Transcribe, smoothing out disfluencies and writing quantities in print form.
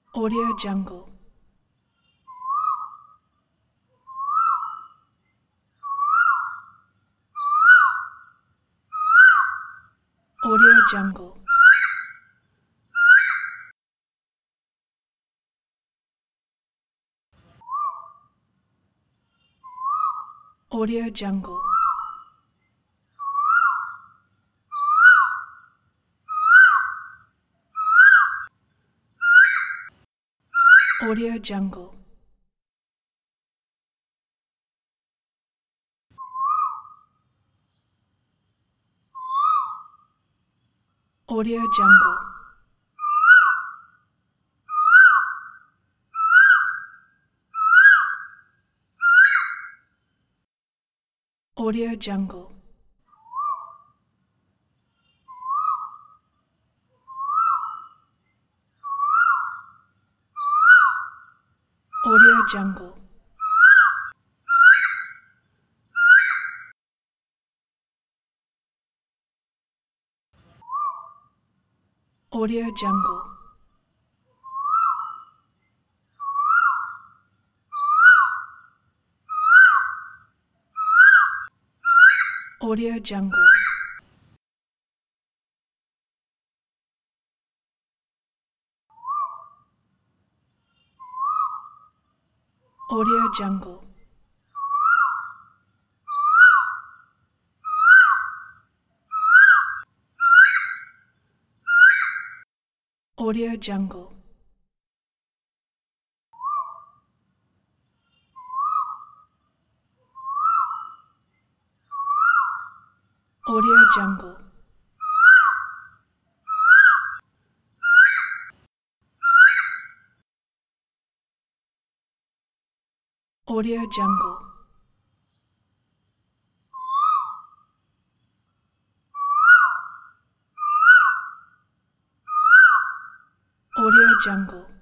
Audio Jungle. Audio Jungle. Audio Jungle. Audio Jungle. Audio Jungle. Audio Jungle. Audio Jungle. Audio Jungle. Audio Jungle. Audio Jungle. Audio Jungle. Audio Jungle. Audio Jungle. Audio Jungle.